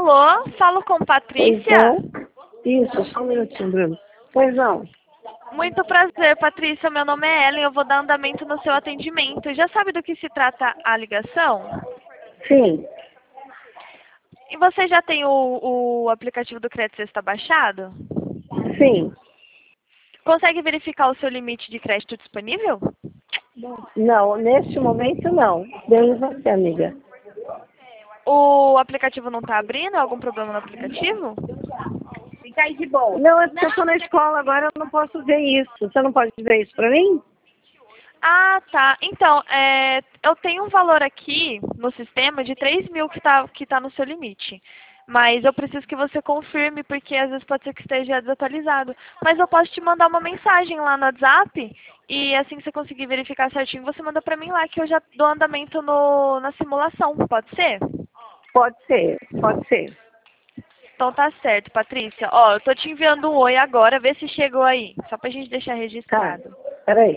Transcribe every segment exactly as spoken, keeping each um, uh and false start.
Alô, falo com Patrícia? Pois não. Isso, só um minutinho, Bruno. Pois não. Muito prazer, Patrícia. Meu nome é Ellen. Eu vou dar andamento no seu atendimento. Já sabe do que se trata a ligação? Sim, E você já tem o, o aplicativo do Crédito Sexta baixado? sim. Consegue verificar o seu limite de crédito disponível? Não, neste momento não. Bem você, amiga. O aplicativo não está abrindo? Algum problema no aplicativo? Fica aí de boa. Não, é porque eu estou na escola agora, eu não posso ver isso. Você não pode ver isso para mim? Ah, tá. Então, é, eu tenho um valor aqui no sistema de três mil que está que tá no seu limite. Mas eu preciso que você confirme, porque às vezes pode ser que esteja desatualizado. Mas eu posso te mandar uma mensagem lá no WhatsApp e assim que você conseguir verificar certinho, você manda para mim lá que eu já dou andamento no, na simulação. Pode ser? Pode ser, pode ser. Então tá certo, Patrícia. Ó, eu tô te enviando um oi agora, vê se chegou aí. Só pra gente deixar Tá, registrado. peraí.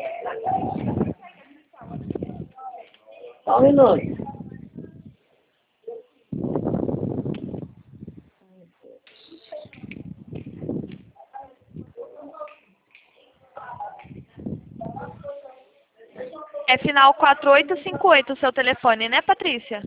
Só um minuto. É final quatro oito cinco oito o seu telefone, né, Patrícia?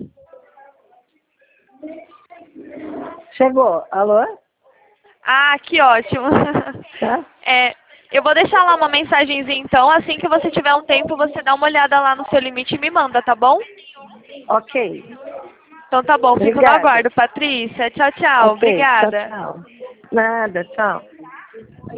Chegou. Alô? Ah, que ótimo. Tá? É, eu vou deixar lá uma mensagenzinha então, assim que você tiver um tempo, você dá uma olhada lá no seu limite e me manda, tá bom? Ok. Então tá bom, fico no Obrigada. aguardo, Patrícia. Tchau, tchau. Ok, tchau, Obrigada. tchau. Nada, tchau.